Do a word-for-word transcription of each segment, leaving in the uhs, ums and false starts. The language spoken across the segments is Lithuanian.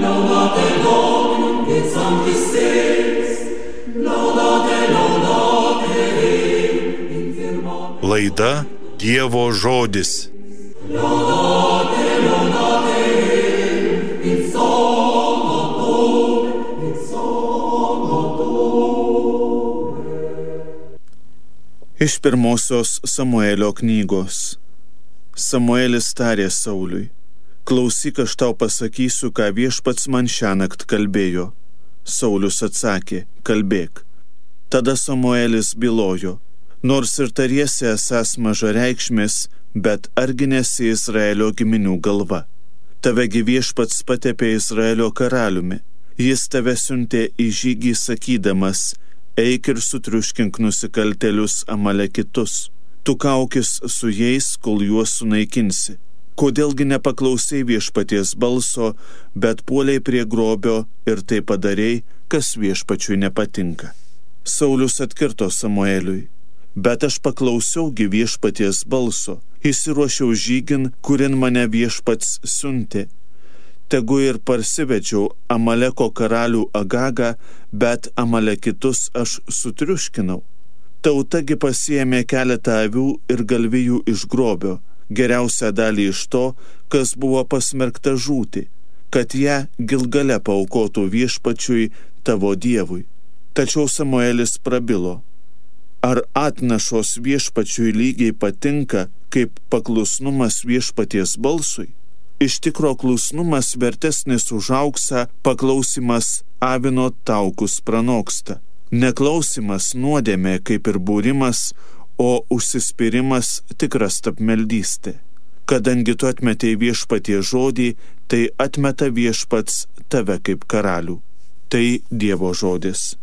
Laudate Dominum et sanctis seis, laudate, laudate, infirma. Laida Dievo žodis. Laudate, laudate, in salvator, in salvator. Iš pirmosios Samuelio knygos. Samuelis tarė Sauliui: klausyk, aš tau pasakysiu, ką viešpats man šiąnakt kalbėjo. Saulius atsakė: kalbėk. Tada Samuelis bylojo: nors ir tariesi esąs mažareikšmis, bet argi nesi Izraelio giminių galva. Tavegi viešpats patepė Izraelio karaliumi. Jis tave siuntė į žygį sakydamas: eik ir sutriuškink nusikaltėlius Amalekitus. Tu kaukis su jais, kol juos sunaikinsi. Kodėlgi nepaklausai viešpaties balso, bet puoliai prie grobio ir tai padarei, kas viešpačiui nepatinka. Saulius atkirto Samueliui: bet aš paklausiaugi viešpaties balso, įsiruošiau žygin, kurin mane viešpats siuntė. Tegu ir parsivedžiau Amaleko karalių Agagą, bet Amalekitus aš sutriuškinau. Tautagi pasiėmė keletą avių ir galvijų iš grobio, geriausią dalį iš to, kas buvo pasmerkta žūti, kad ją Gilgale paaukotų viešpačiui tavo dievui. Tačiau Samuelis prabilo: ar atnašos viešpačiui lygiai patinka, kaip paklusnumas viešpaties balsui? Iš tikro klusnumas vertesnis už auksą, paklausimas avino taukus pranoksta. Neklausimas nuodėmė kaip ir būrimas, o užsispyrimas tikras tapmeldystė. Kadangi tu atmetei viešpatie žodį, tai atmeta viešpats tave kaip karalių. Tai Dievo žodis.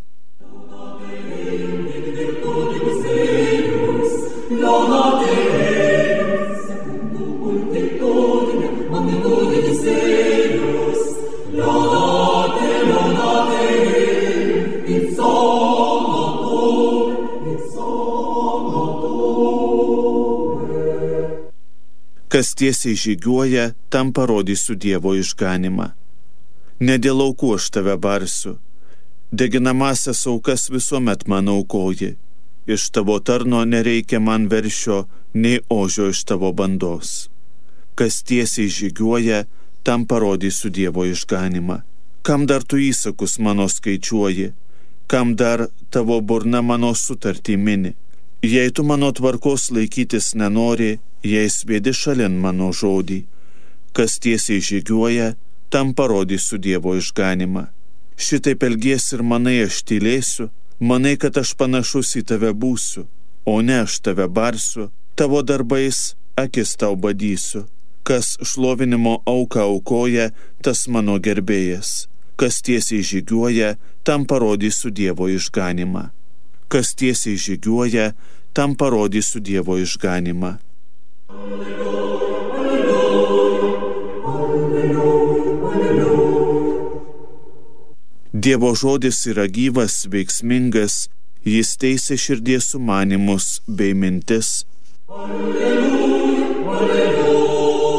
Kas tiesiai žygiuoja, tam parodysiu Dievo išganimą. Ne dėl aukų aš tave barsiu. Deginamasias aukas visuomet man aukoji. Iš tavo tarno nereikia man veršio, nei ožio iš tavo bandos. Kas tiesiai žygiuoja, tam parodysiu Dievo išganimą. Kam dar tu įsakus mano skaičiuoji? Kam dar tavo burna mano sutartį mini? Jei tu mano tvarkos laikytis nenori, jei svedi šalin mano žodį, kas tiesiai žygiuoja, tam parodysiu Dievo išganimą. Šitaip elgiesi ir manai aš tylėsiu, manai, kad aš panašus į tave būsiu, o ne aš tave barsiu, tavo darbais akis tau badysiu. Kas šlovinimo auką aukoja, tas mano gerbėjas. Kas tiesiai žygiuoja, tam parodysiu Dievo išganimą. Kas tiesiai žygiuoja, tam parodysiu Dievo išganimą. Dievo žodis yra gyvas, veiksmingas, jis teisia širdies sumanymus bei mintis. Alleluja, alleluja.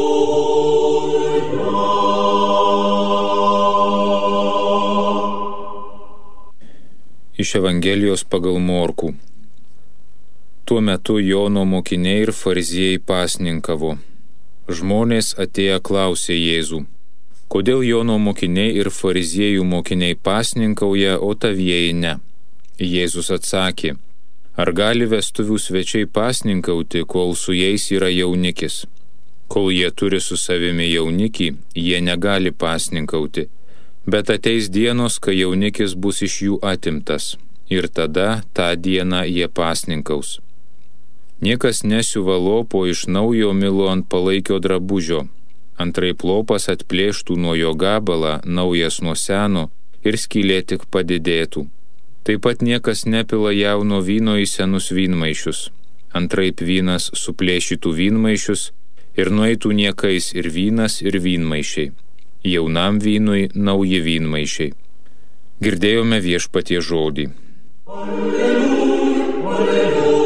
Iš Evangelijos pagal Morkų. Tuo metu Jono mokiniai ir fariziejai pasninkavo. Žmonės atėję klausė Jėzų: kodėl Jono mokiniai ir fariziejų mokiniai pasninkauja, o tavieji ne? Jėzus atsakė: ar gali vestuvių svečiai pasninkauti, kol su jais yra jaunikis? Kol jie turi su savimi jaunikį, jie negali pasninkauti. Bet ateis dienos, kai jaunikis bus iš jų atimtas, ir tada tą dieną jie pasninkaus. Niekas nesiuva lopo iš naujo milo ant palaikio drabužio, antraip lopas atplėštų nuo jo gabalą, naujas nuo seno, ir skylė tik padidėtų. Taip pat niekas nepila jauno vyno į senus vynmaišius, antraip vynas suplėšytų vynmaišius ir nueitų niekais ir vynas, ir vynmaišiai. Jaunam vynui nauji vynmaišiai. Girdėjome viešpatie žodį. Alleluja, alleluja.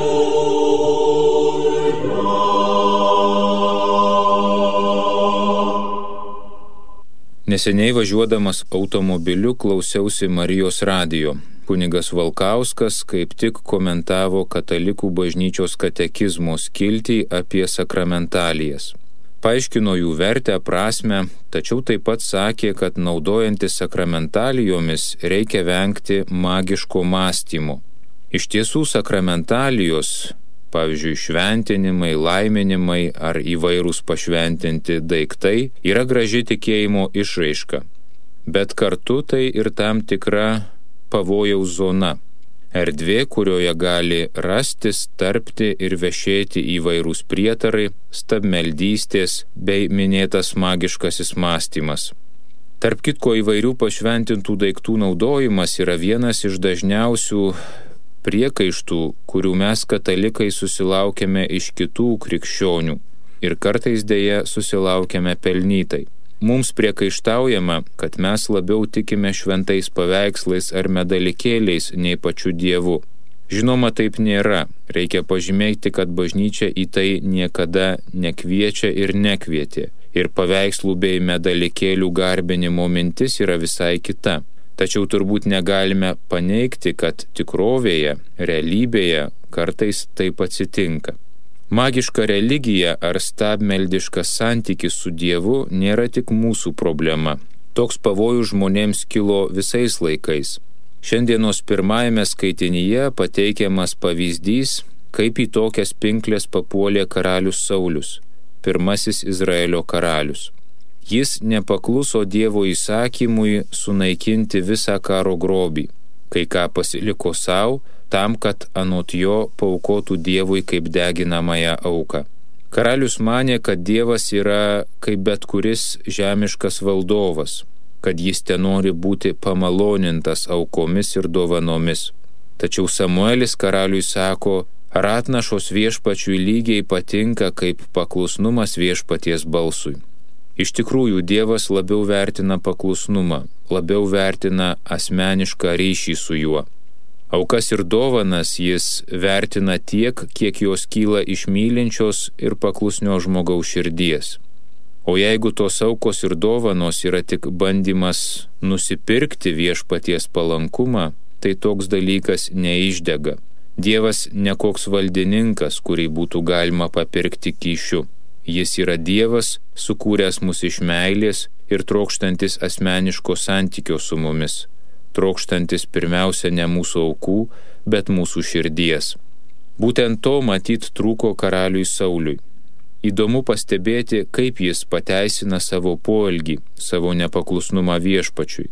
Neseniai važiuodamas automobiliu klausiausi Marijos radijo. Kunigas Valkauskas kaip tik komentavo katalikų bažnyčios katekizmo skiltį apie sakramentalijas. Paaiškino jų vertę, prasmę, tačiau taip pat sakė, kad naudojantis sakramentalijomis reikia vengti magiško mąstymo. Iš tiesų sakramentalijos, pavyzdžiui, šventinimai, laiminimai ar įvairūs pašventinti daiktai, yra graži tikėjimo išraiška. Bet kartu tai ir tam tikra pavojaus zona. Erdvė, kurioje gali rastis, tarpti ir vešėti įvairūs prietarai, stabmeldystės bei minėtas magiškasis mąstymas. Tarp kitko, įvairių pašventintų daiktų naudojimas yra vienas iš dažniausių priekaištų, kurių mes katalikai susilaukiame iš kitų krikščionių ir kartais dėja susilaukiame pelnytai. Mums priekaištaujama, kad mes labiau tikime šventais paveikslais ar medalikėliais nei pačiu Dievu. Žinoma, taip nėra. Reikia pažymėti, kad bažnyčia į tai niekada nekviečia ir nekvietė. Ir paveikslų bei medalikėlių garbinimo mintis yra visai kita. Tačiau turbūt negalime paneigti, kad tikrovėje, realybėje kartais taip atsitinka. Magiška religija ar stabmeldiškas santykis su Dievu nėra tik mūsų problema. Toks pavojus žmonėms kilo visais laikais. Šiandienos pirmajame skaitinyje pateikiamas pavyzdys, kaip į tokias pinkles papuolė karalius Saulius, pirmasis Izraelio karalius. Jis nepakluso Dievo įsakymui sunaikinti visą karo grobį, kai ką pasiliko savo, tam, kad anot jo paaukotų Dievui kaip deginamąją auką. Karalius manė, kad Dievas yra kaip bet kuris žemiškas valdovas, kad jis tenori būti pamalonintas aukomis ir dovanomis. Tačiau Samuelis karaliui sako, ar atnašos viešpačiui lygiai patinka kaip paklusnumas viešpaties balsui. Iš tikrųjų, Dievas labiau vertina paklusnumą, labiau vertina asmenišką ryšį su juo. Aukas ir dovanas jis vertina tiek, kiek jos kyla iš mylinčios ir paklusnio žmogaus širdies. O jeigu tos aukos ir dovanos yra tik bandymas nusipirkti viešpaties palankumą, tai toks dalykas neišdega. Dievas ne koks valdininkas, kurį būtų galima papirkti kyšiu. Jis yra Dievas, sukūręs mus iš meilės ir trokštantis asmeniško santykio su mumis. Trokštantis pirmiausia ne mūsų aukų, bet mūsų širdies. Būtent to matyt trūko karaliui Sauliui. Įdomu pastebėti, kaip jis pateisina savo poelgį, savo nepaklusnumą viešpačiui.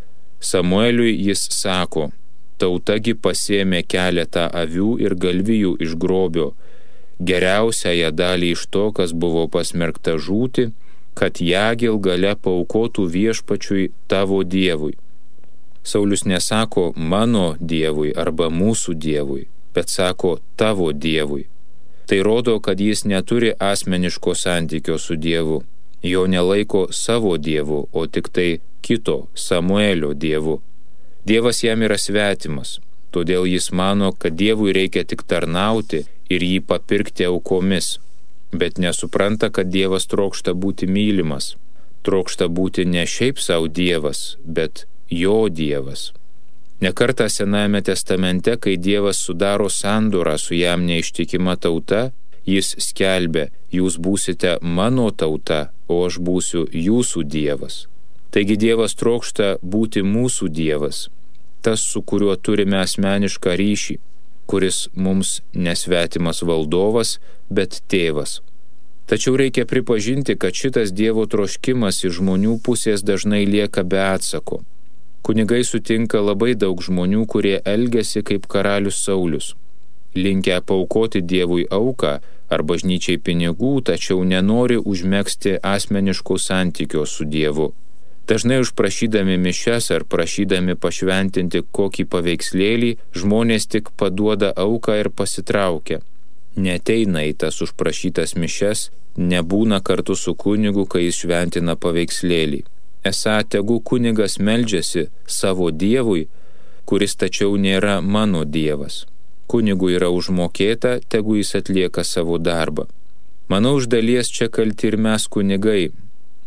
Samueliui jis sako, tautagi pasėmė keletą avių ir galvijų iš grobio, geriausiąją dalį iš to, kas buvo pasmerkta žūti, kad ją gilgale paaukotų viešpačiui tavo Dievui. Saulius nesako mano Dievui arba mūsų Dievui, bet sako tavo Dievui. Tai rodo, kad jis neturi asmeniško santykio su Dievu, jo nelaiko savo Dievu, o tik tai kito Samuelio Dievu. Dievas jam yra svetimas, todėl jis mano, kad Dievui reikia tik tarnauti ir jį papirkti aukomis, bet nesupranta, kad Dievas trokšta būti mylimas, trokšta būti ne šiaip savo Dievas, bet jo Dievas. Nekartą Senajame testamente, kai Dievas sudaro sandorą su jam neištikima tauta, jis skelbia, jūs būsite mano tauta, o aš būsiu jūsų Dievas. Taigi Dievas trokšta būti mūsų Dievas, tas, su kuriuo turime asmenišką ryšį, kuris mums nesvetimas valdovas, bet tėvas. Tačiau reikia pripažinti, kad šitas Dievo troškimas iš žmonių pusės dažnai lieka be atsako. Kunigai sutinka labai daug žmonių, kurie elgiasi kaip karalius Saulius, linkę paaukoti Dievui auką ar bažnyčiai pinigų, tačiau nenori užmegzti asmeniško santykio su Dievu. Dažnai užprašydami mišias ar prašydami pašventinti kokį paveikslėlį, žmonės tik paduoda auką ir pasitraukia. Neateina į tas užprašytas mišias, nebūna kartu su kunigu, kai jis šventina paveikslėlį. Esą tegu kunigas meldžiasi savo Dievui, kuris tačiau nėra mano Dievas. Kunigui yra užmokėta, tegu jis atlieka savo darbą. Manau, iš dalies čia kalti ir mes kunigai.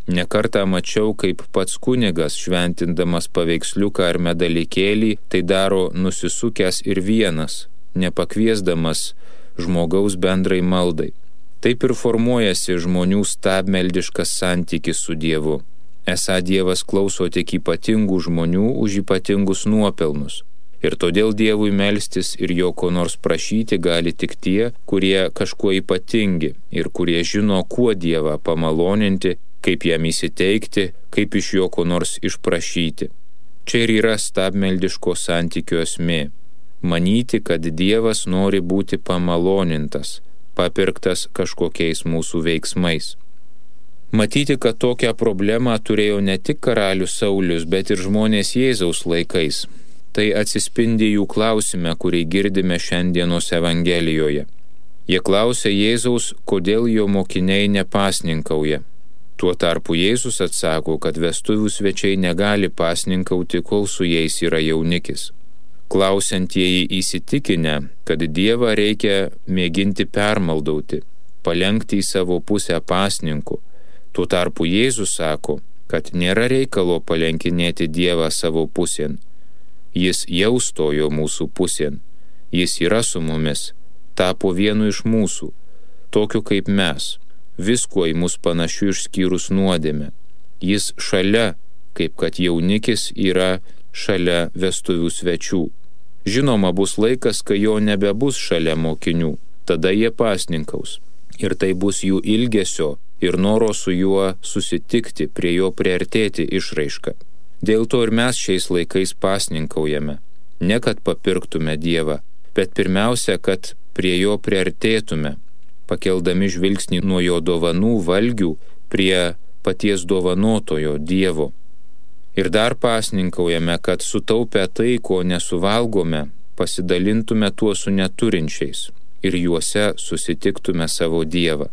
Nekartą mačiau, kaip pats kunigas, šventindamas paveiksliuką ar medalikėlį, tai daro nusisukęs ir vienas, nepakviesdamas žmogaus bendrai maldai. Taip ir formuojasi žmonių stabmeldiškas santykis su Dievu. Esą Dievas klauso tik ypatingų žmonių už ypatingus nuopelnus. Ir todėl Dievui melstis ir jo ko nors prašyti gali tik tie, kurie kažkuo ypatingi ir kurie žino, kuo Dievą pamaloninti, kaip jam įsiteikti, kaip iš jo ko nors išprašyti. Čia ir yra stabmeldiško santykio esmė. Manyti, kad Dievas nori būti pamalonintas, papirktas kažkokiais mūsų veiksmais. Matyti, kad tokią problemą turėjo ne tik karalius Saulius, bet ir žmonės Jėzaus laikais. Tai atsispindi jų klausime, kurį girdime šiandienos Evangelijoje. Jie klausia Jėzaus, kodėl jo mokiniai nepasninkauja. Tuo tarpu Jėzus atsako, kad vestuvių svečiai negali pasninkauti, kol su jais yra jaunikis. Klausiantieji įsitikinę, kad Dievą reikia mėginti permaldauti, palenkti į savo pusę pasninku. Tuo tarpu Jėzus sako, kad nėra reikalo palenkinėti Dievą savo pusėn. Jis jau stojo mūsų pusėn. Jis yra su mumis, tapo vienu iš mūsų, tokiu kaip mes, viskuo į mus panašiu išskyrus nuodėmę. Jis šalia, kaip kad jaunikis yra šalia vestuvių svečių. Žinoma, bus laikas, kai jo nebebus šalia mokinių, tada jie pasninkaus. Ir tai bus jų ilgesio ir noro su juo susitikti, prie jo priartėti išraiška. Dėl to ir mes šiais laikais pasninkaujame. Ne kad papirktume Dievą, bet pirmiausia, kad prie jo priartėtume, pakeldami žvilgsnį nuo jo dovanų valgių prie paties dovanotojo Dievo. Ir dar pasninkaujame, kad sutaupę tai, ko nesuvalgome, pasidalintume tuo su neturinčiais ir juose susitiktume savo Dievą.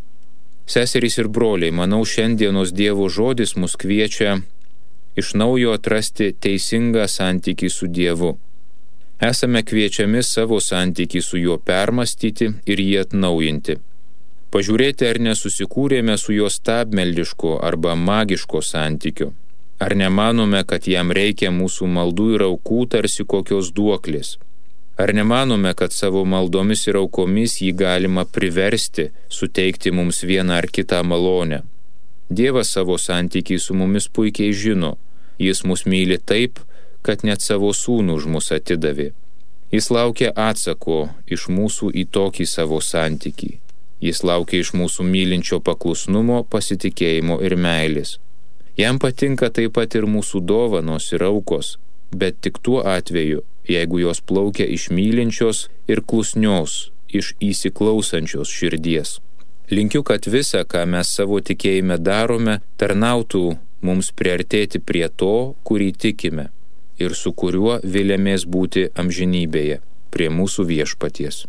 Seserys ir broliai, manau, šiandienos Dievo žodis mus kviečia iš naujo atrasti teisingą santykį su Dievu. Esame kviečiami savo santykį su juo permastyti ir jį atnaujinti. Pažiūrėti, ar nesusikūrėme su juo stabmeldiško arba magiško santykiu. Ar nemanome, kad jam reikia mūsų maldų ir aukų tarsi kokios duoklės? Ar nemanome, kad savo maldomis ir aukomis jį galima priversti, suteikti mums vieną ar kitą malonę? Dievas savo santykį su mumis puikiai žino. Jis mus myli taip, kad net savo sūnų už mus atidavė. Jis laukia atsako iš mūsų į tokį savo santykį. Jis laukia iš mūsų mylinčio paklusnumo, pasitikėjimo ir meilės. Jam patinka taip pat ir mūsų dovanos ir aukos, bet tik tuo atveju, jeigu jos plaukia iš mylinčios ir klusnios, iš įsiklausančios širdies. Linkiu, kad visa, ką mes savo tikėjime darome, tarnautų mums priartėti prie to, kurį tikime ir su kuriuo vilėmės būti amžinybėje, prie mūsų Viešpaties.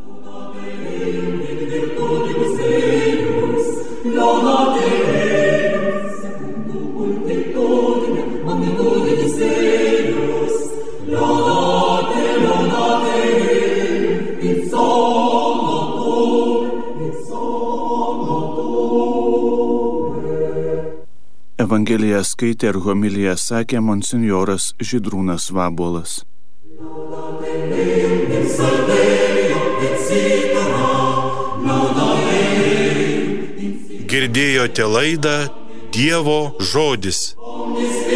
Evangeliją skaitė ir homiliją sakė monsinjoras Žydrūnas Vabuolas. Girdėjote laidą Dievo žodis.